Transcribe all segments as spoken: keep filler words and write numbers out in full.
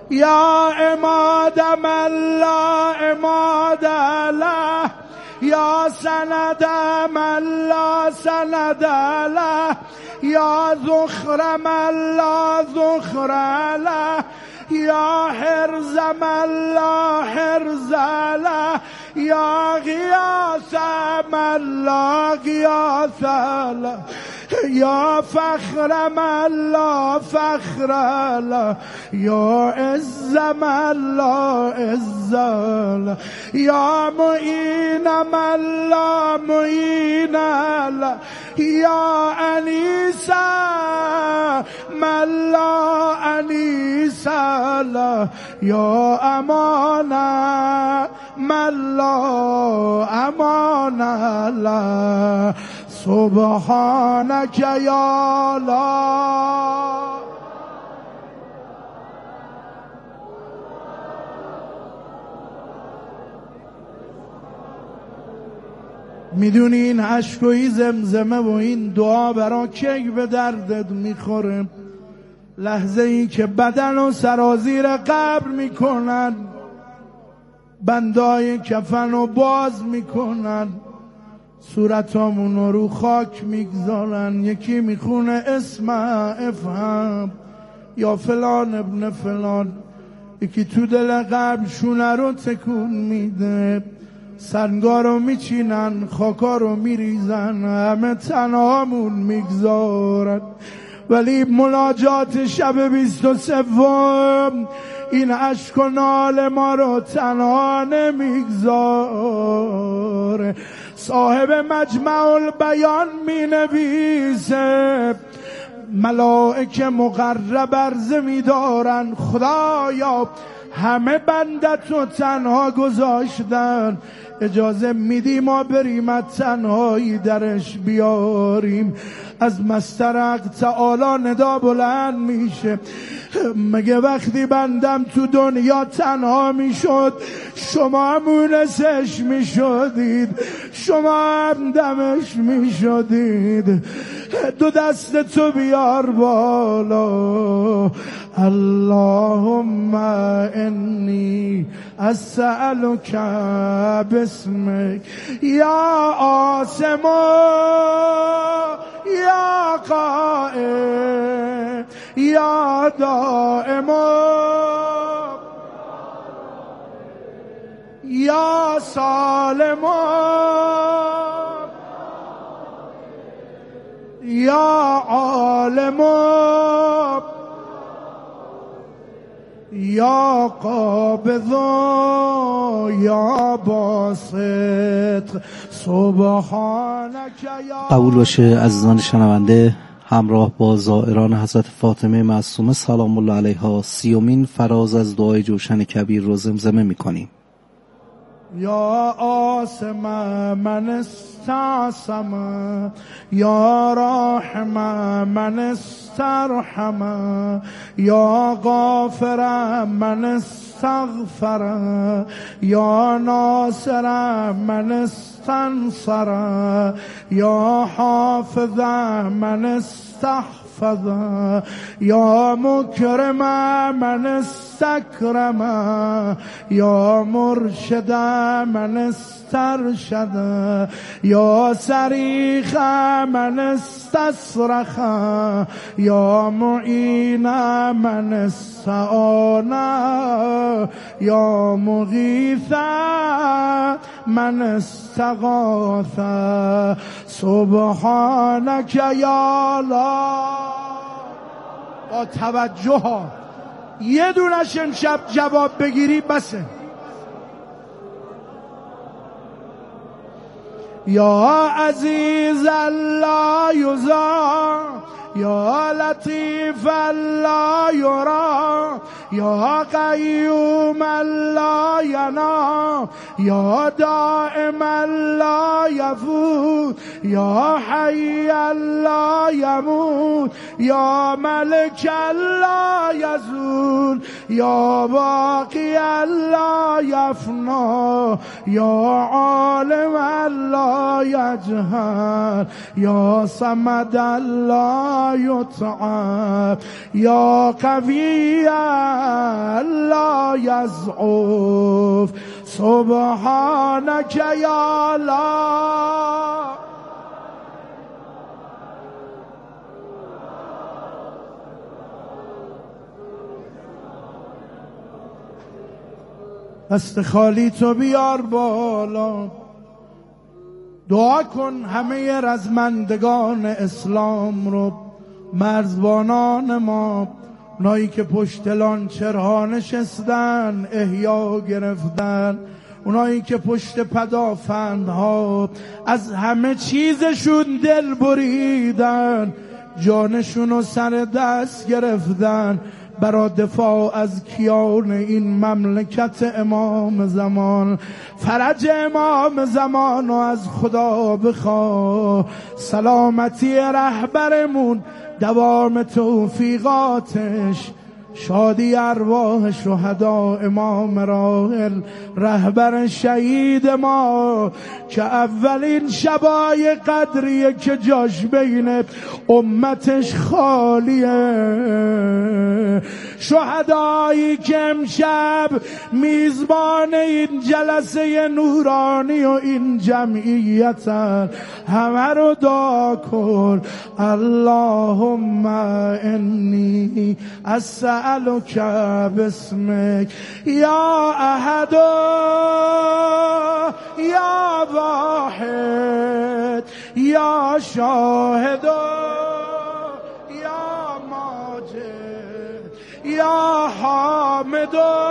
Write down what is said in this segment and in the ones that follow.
یا عماد من لا عماد له، یا سند من لا سند له، یا ذخر من لا ذخر له، یا حرز من لا حرز له، یا غیاث من لا غیاث له، یا فخر من لا فخر له، یا عز من لا عز له، یا معین من لا معین له، یا انیس من لا انیس له، یا امان من لا امان له. سبحانك یا الله. میدونی این عشق و این زمزمه و این دعا برا کی به دردت میخوره؟ لحظه ای که بدن و سرازیر قبر میکنن، بندای کفن و باز میکنن، صورتامونو رو خاک میگذارن، یکی میخونه اسم افهم یا فلان ابن فلان، یکی تو دل قبر شونه رو تکون میده، سنگا رو میچینن، خاکا رو میریزن، همه تنهامون میگذارن. ولی مناجات شب بیست و سوم این عشق و نال ما رو تنها نمیگذاره. صاحب مجمع البیان می نویسه، ملائکه مقرب عرضه می دارن خدایا همه بندت رو تنها گذاشتن، اجازه میدی ما بریم از تنهایی درش بیاریم. از مستر حق تعالی ندا بلند میشه، مگه وقتی بندم تو دنیا تنها میشد شما مونسش میشدید، شما هم دمش میشدید؟ دو دست تو بیار بالا. اللهم انی اسألک باسمک یا عاصم یا قائم یا دائم یا سالم یا عالم یا قابض یا باسط سبحانک یا. قبول باشه عزیزان شنونده، همراه با زائران حضرت فاطمه معصومه سلام الله علیها سیومین فراز از دعای جوشن کبیر رو زمزمه میکنیم. یا آسم من استعصم یا راحم من استرحم یا غافر من استغفر یا ناصر من استنصر یا حافظ من استحفظ یا مکرم من استکرم یا مرشد من استرشد یا صریخ من استصرخ یا معین من استعان یا مغیث من استغاث سبحانک یا الله. با توجه ها یه دونش امشب جواب بگیری بسه. یا عزیز لا یزار یا لطیف لا یرا یا قیوم لا ینام یا دائم لا یفوت یا حی لا یموت یا ملک لا یزول یا باقی لا یفنا یا عالم لا یجهل یا صمد لا یتعب یا قوی لا یضعف سبحانک یا الله. دست خالی تو بیار بالا، دعا کن همه رزمندگان اسلام رو، مرزبانان ما، اونایی که پشت لانچرها نشستن احیا گرفتن، اونایی که پشت پدافندها از همه چیزشون دل بریدن، جانشون رو سر دست گرفتن برای دفاع از کیان این مملکت امام زمان. فرج امام زمان رو از خدا بخواه، سلامتی رهبرمون، دوام توفیقاتش، شادی ارواح شهدا امام راحل رهبر شهید ما که اولین شبای قدریه که جاش بین امتش خالیه، شهدایی که امشب میزبان این جلسه نورانی و این جمعیتن، همه رو دعا کن. اللهم انی اسألک باسمک یا احد یا واحد یا شاهد یا ماجد یا حامد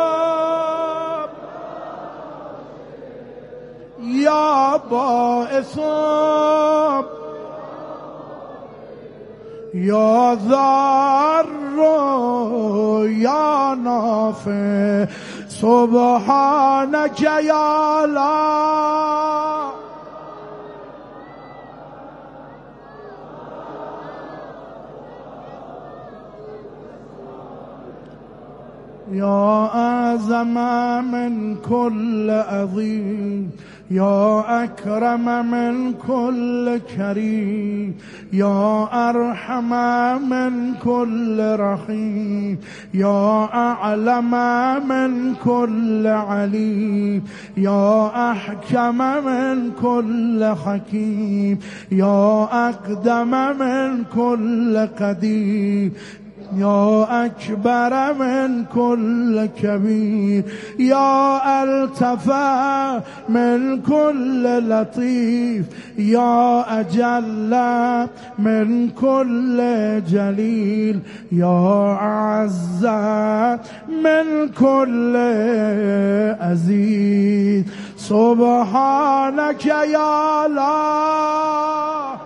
یا باعث یا ضار یا نافع سبحانک یا الله. یا اعظم من کل عظیم یا اکرم من کل کریم یا ارحم من کل رحیم یا اعلم من کل علیم یا احکم من کل حکیم یا اقدم من کل قدیم یا اکبر من کل کبیر یا الطف من کل لطیف یا اجل من کل جلیل یا اعز من کل عزیز سبحانک یا الله.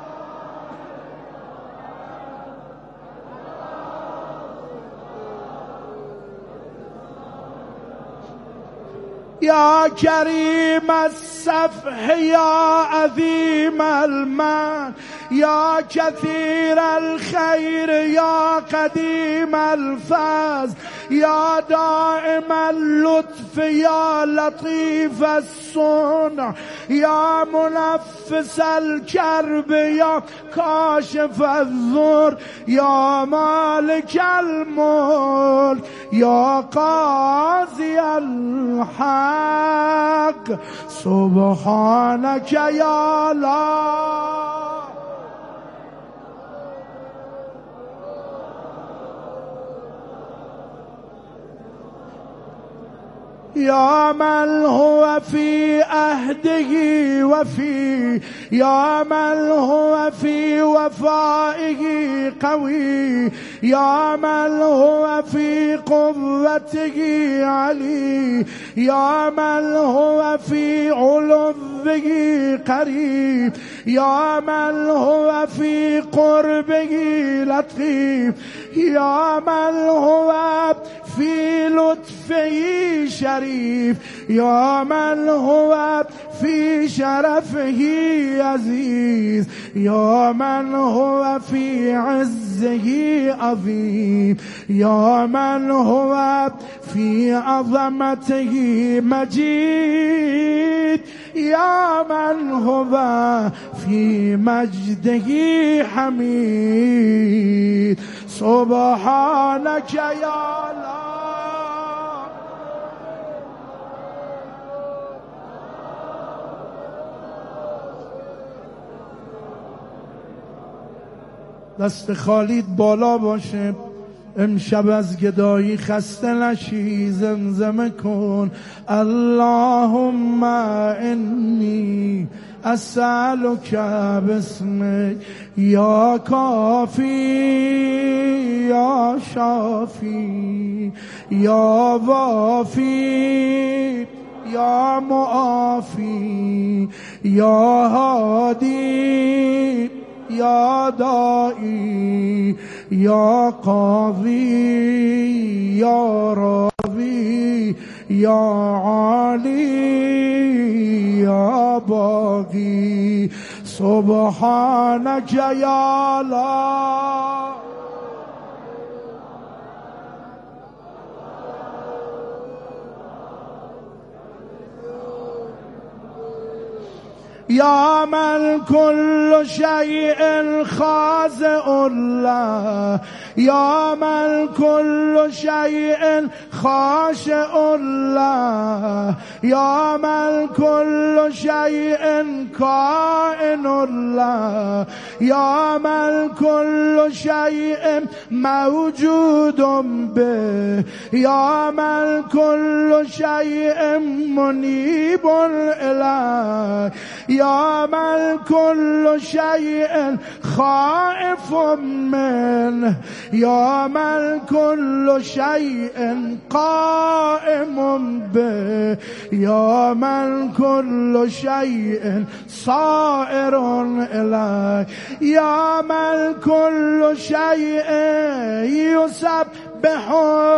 یا کریم الصفح یا عظیم المن یا کثیر الخیر یا قدیم الفضل یا دائم اللطف یا لطیف الصنع یا منفس الکرب یا کاشف الضر یا مالک الملک یا قاضی الحق سبحانک یا الله. یا من هو فی عهده و فی یا من هو فی وفائه قوی یا من هو فی قوته علی یا من هو فی علوه قریب یا من هو فی قربه لطیف یا من هو فی لطفه شریف یا من هو فی شرفه عزیز یا من هو فی عزه عظیم یا من هو فی عظمته مجید یا من هو فی مجده حمید سبحانک یا الله. دست خالیت بالا باشه، امشب از گدایی خسته نشی، زمزمه کن اللهم انی اسألک باسمک یا کافی یا شافی یا وافی یا معافی یا هادی یا دائی یا قاضی یا راوی یا عالی یا باقی سبحانک یا الله. یا من کل شیء خاضع له یا من کل شیء خاشع له یا من کل شیء کائن له یا من کل شیء موجود به یا من کل شیء منیب الیه یا من کل شیء خائف منه یا من کل شیء قائم به یا من کل شیء صائر الیه یا من کل شیء یسبح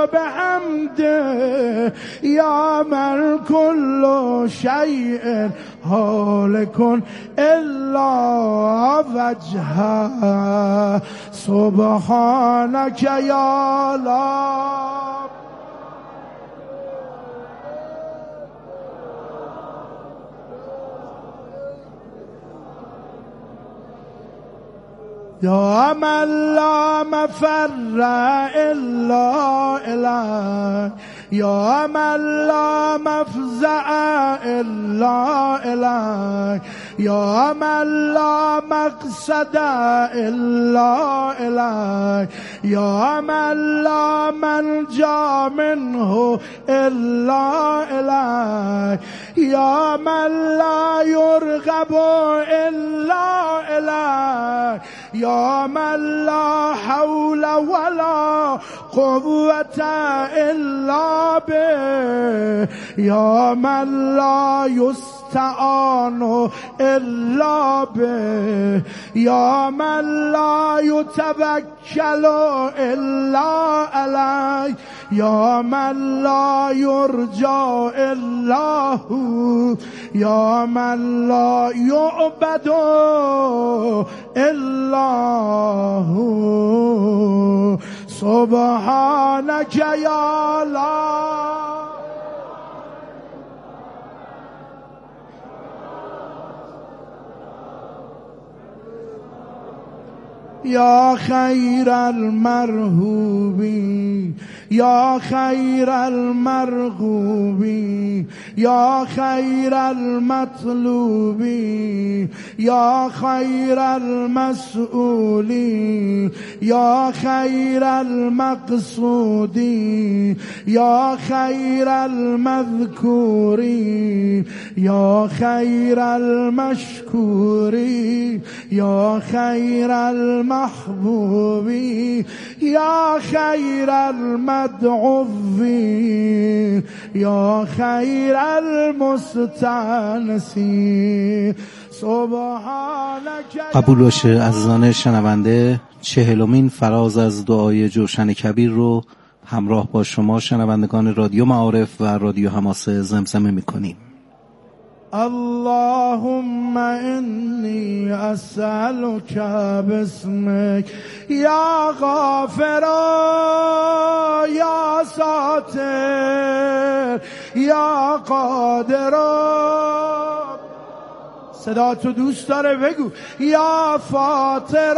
بحمده یا من کل شیء هالک الا وجهه سبحانک یا الله. یا من لا مفر الا الیه یا من لا مفزع الا الیه یا من لا مقصد الا الیه یا من لا منجا منه الا الیه یا من لا یرغب الا الیه یا من لا حول ولا قوة الا به یا من لا یستعان الا به یا من لا یتوکل الا علیه یا من لا یرجا الا هو یا من لا یعبد الا هو سبحانک یا الله. یا خیر المرحوبین یا خیر المرغوبین یا خیر المطلوبین یا خیر المسئولین یا خیر المقصودین یا خیر المذکورین یا خیر المشکورین یا خیر المحبوبین یا خیر المدعوین یا خیر المستانسین قبول باشه عزیزان شنونده، چهلمین فراز از دعای جوشن کبیر رو همراه با شما شنوندگان رادیو معارف و رادیو حماس زمزمه میکنیم. اللهم انی اسألک باسمک یا غافر یا ساتر یا قادر. صدا تو دوست داره بگو یا فاطر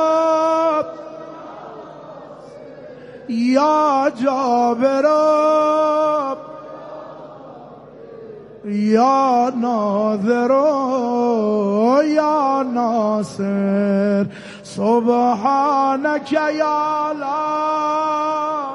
یا جابر یا ناظر یا ناصر سبحانك یا الله.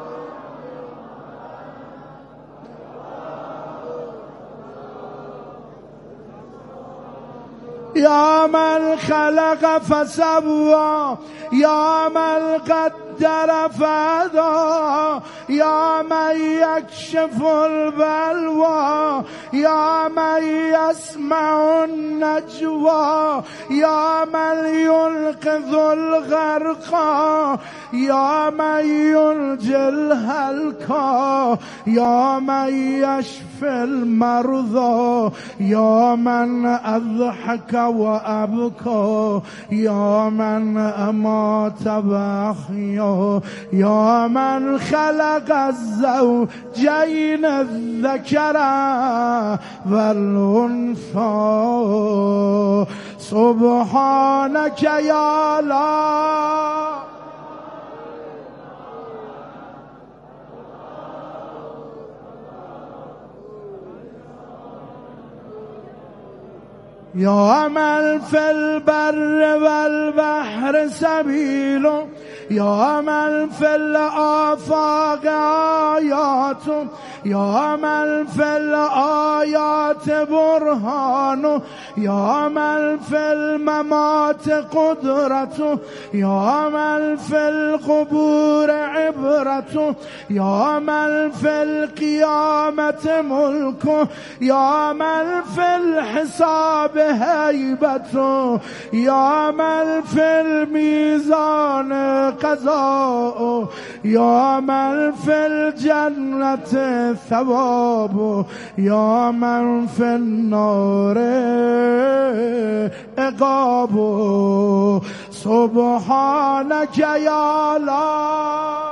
یا من خلق فسوا یا من قدر فهدی یا من یکشف البلوی یا من یسمع النجوی یا من ینقذ الغرقى یا من ینجی الهلكى یا من یشفی المرضى یا من اضحک و ابکا یا من امات و احیا یا من خلق الزوجین الذکر والانثى سبحانك یا الله. یا من فی البر والبحر سبیل یا من فی الآفاق آیات یا من فی الآیات برهان یا من فی الممات قدرت یا من فی القبور عبرت یا من فی القیامت ملک یا من فی الحساب هیبت یا من فی المیزان قضاء یا من فی الجنت ثواب یا من فی النار عقاب سبحانك یا الله.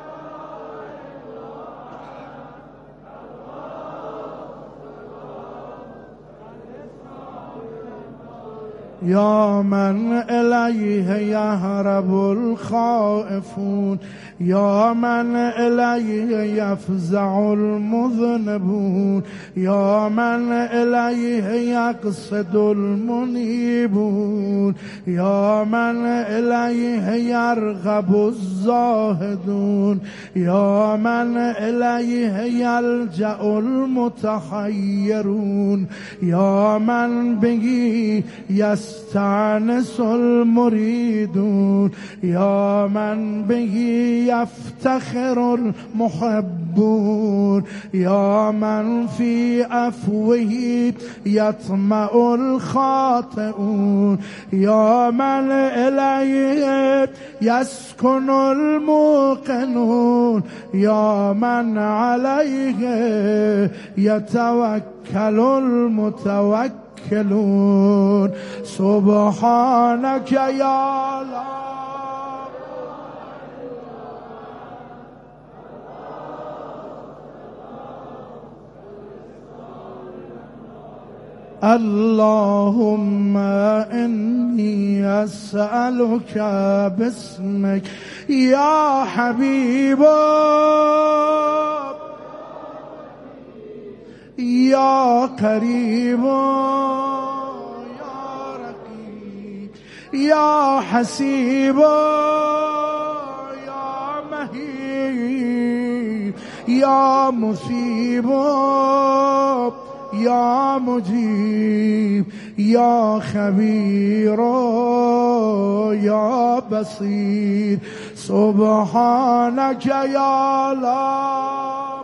یا من الیه یهرب الخائفون یا من الیه یفزع المذنبون یا من الیه یقصد المنیبون یا من الیه یرغب الزاهدون یا من الیه یلجأ المتحیرون یا من بهی یستانس المریدون یا من بهی یفتخر المحبون یا من فی عفوه یطمع الخاطئون یا من الیه یسکن الموقنون یا من علیه یتوکل المتوکلون سبحانك یا الله. اللهم إني أسألك باسمك يا حبيب يا قريب يا رقيب يا حسيب يا مهيب يا مصيب یا مجیب یا خبیر یا بصیر سبحانك یا الله.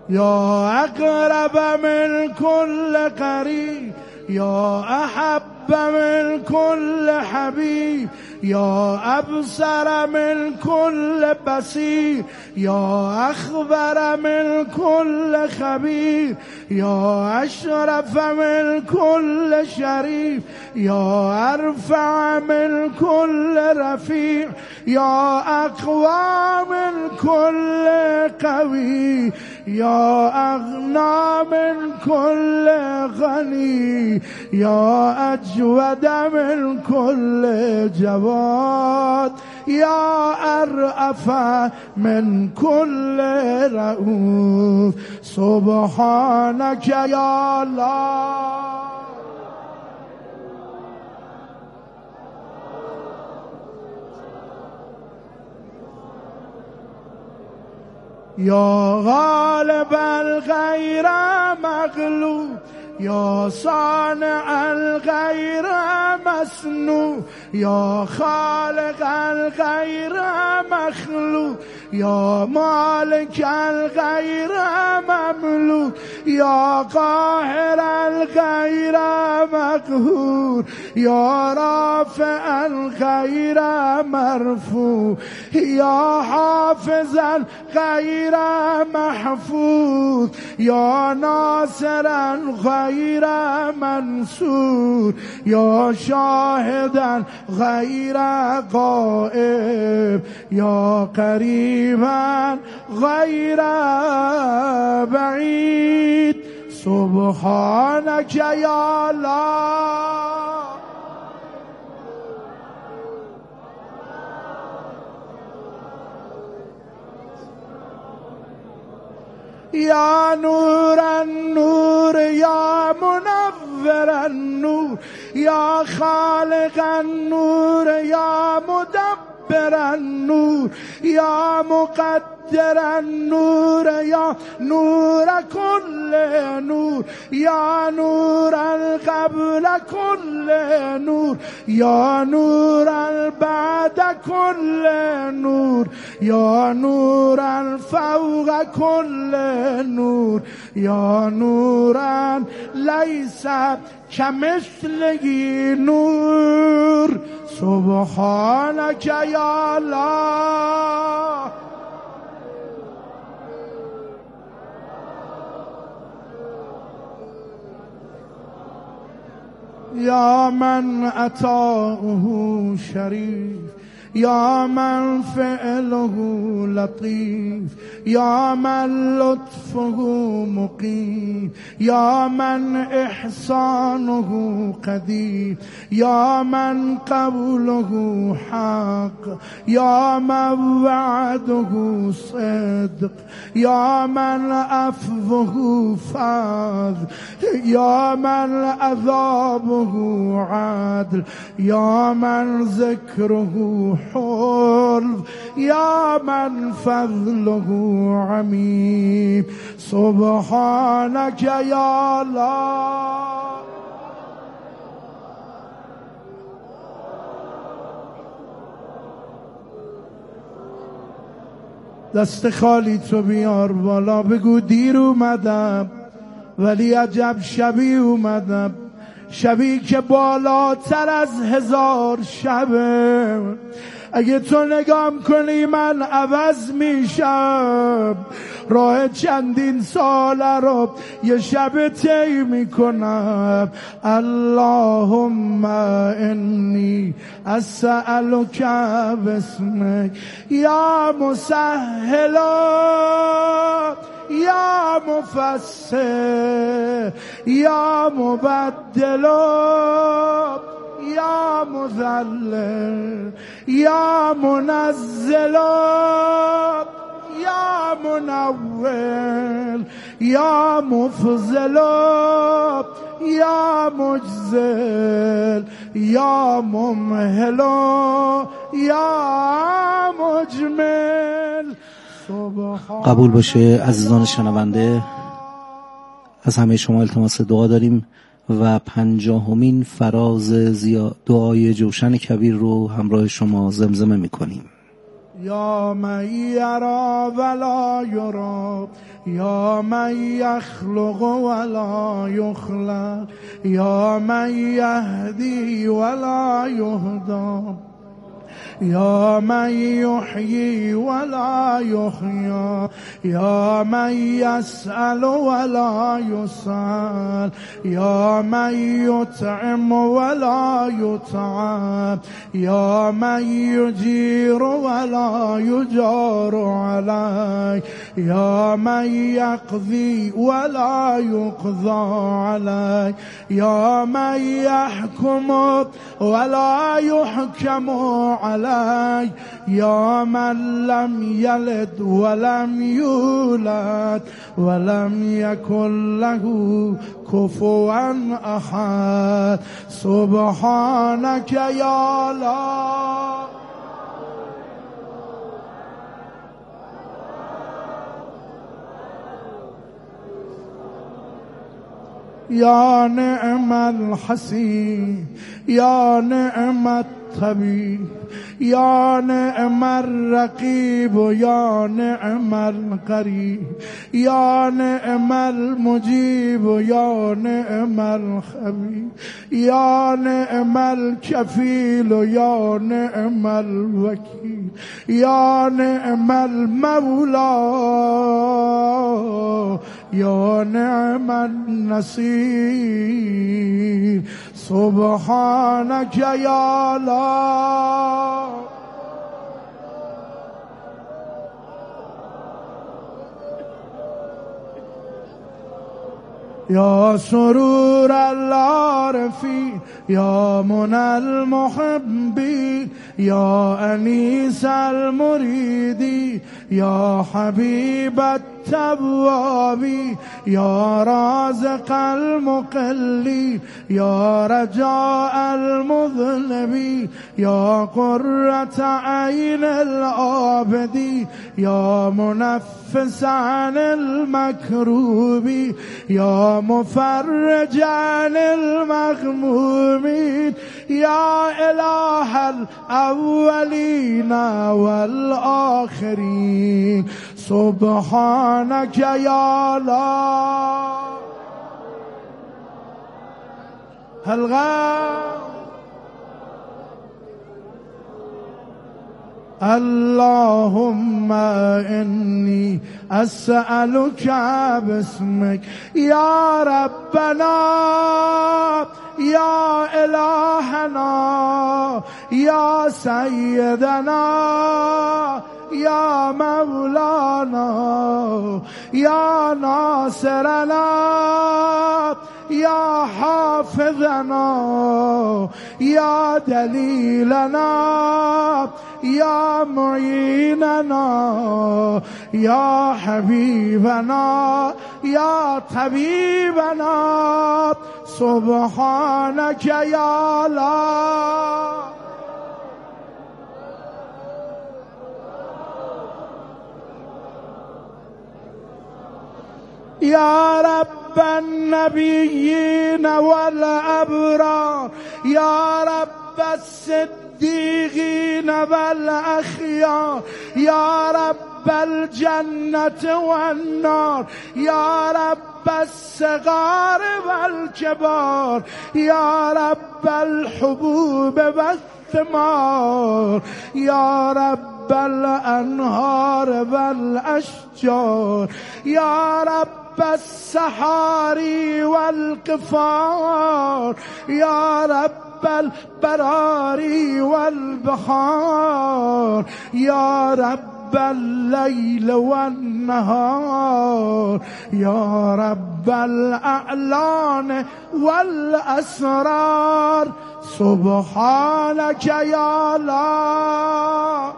یا اقرب من كل قریب، یا احب من كل حبیب، یا ابصر من كل بصیر، یا اخبر من كل خبیر، یا اشرف من كل شریف، یا ارفع من كل رفیع، یا اقوى من كل قوی، یا اغنى من كل غنی، یا اجود من كل جواد، یا ارأف من كل رؤوف. سبحانك یا الله. یا غالب الغیر مغلوب، یا صانع الغیر مصنوع، یا خالق الغیر مخلوق، یا مالک الغیر مملوک، یا قاهر الغیر مقهور، یا رافع الغیر مرفوع، یا حافظ الغیر محفوظ، یا ناصر غیر منصور، یا شاهدا غیر غائب، یا قریبا غیر بعید. سبحانك یا الله. یا نور النور، یا منور النور، یا خالق النور، یا مدبر النور، یا مقدر النور، یا نور كل نور، یا نور القبل كل نور، یا نور البعد كل نور، یا نور الفوق كل نور، یا نورا ليس كمثله نور. سبحانك یا الله. یا من عطاؤه شریف، یا من فعله لطیف، یا من لطفه مقیم، یا من احسانه قدیر، یا من قوله حق، یا من وعده صدق، یا من عفوه فضل، یا من عذابه عدل، یا من ذکره حلو، یا من فضله عمیم. سبحانك یا الله. دست خالی تو بیار بالا، بگو دیر اومدم ولی عجب شبی اومدم، شبی که بالاتر از هزار شبه. اگه تو نگام کنی من عوض میشم، راه چندین ساله رو یه شب طی میکنم. اللهم انی اسألک باسمک یا مسهل یا مفسر یا مبدل یا مذلل یا منزل یا منول یا مفضل یا مجزل یا ممهل یا مجمل. قبول باشه عزیزان شنونده، از همه شما التماس دعا داریم و پنجاهمین فراز دعای جوشن کبیر رو همراه شما زمزمه میکنیم. یا من یرا ولا یرا، یا من یخلق ولا یخلق، یا من یهدی ولا یهدی، یا من یحیی ولا یحیی، یا من یسأل ولا یسأل، یا من یطعم ولا یطعم، یا من یجیر ولا یجار علی، یا من یقضی ولا یقضى علی، یا من یحکم ولا یحکم علی، یا من لم یلد ولم یولد ولم یکن له کفوا احد. سبحانک یا الله یا نعم الحسین، یا نعم الطبیب، یا نعم الرقیب، یا نعم القریب، یا نعم المجیب، یا نعم الخبیر، یا نعم الکفیل، یا نعم الوکیل، یا نعم المولا، یا نعم النصیر. سبحانک یا الله. یا سرور العارفین، یا منى المحبین، یا انیس المریدین، یا حبیب التوابین، یا رازق المقلین، یا رجاء المذنبین، یا قرة عین العابدین، یا منفس عن المکروبین، یا مفرج عن المغمومین، یا اله الاولین والآخرین. سبحانک یا الله. حلقه اللهم إني أسألك باسمك يا ربنا يا إلهنا يا سيدنا يا مولانا يا ناصرنا يا حافظنا يا دليلنا يا معيننا يا حبيبنا يا طبيبنا. سبحانك يا الله. يا رب النبيين والأبرار، يا رب الصديقين والأخيار، يا رب الجنة والنار، يا رب الصغار والكبار، يا رب الحبوب والثمار، يا رب الأنهار والأشجار، يا رب السحاري والقفار، يا رب البراري والبحار، يا رب الليل والنهار، يا رب الأعلان والأسرار. سبحانك يا الله.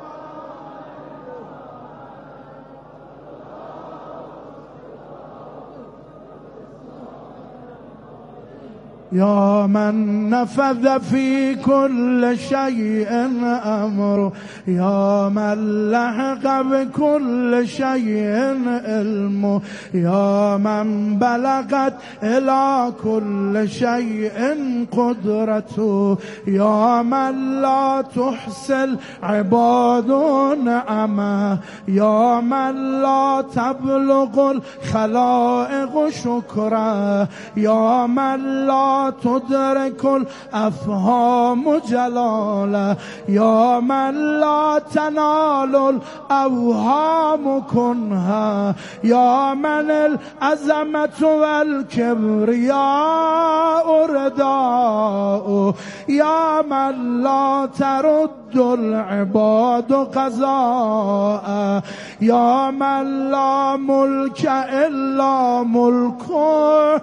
يا من نفذ في كل شيء أمره، يا من لحق بكل شيء علمه، يا من بلغت إلى كل شيء قدرته، يا من لا تحصي العباد نعمه، يا من لا تبلغ الخلائق شكره، يا من لا تدرك الأفهام جلاله، يا من لا تنال الأوهام كنها، يا من العظمة والكبرياء رداء، يا من لا ترد العباد قضاء، يا من لا ملك إلا ملكه،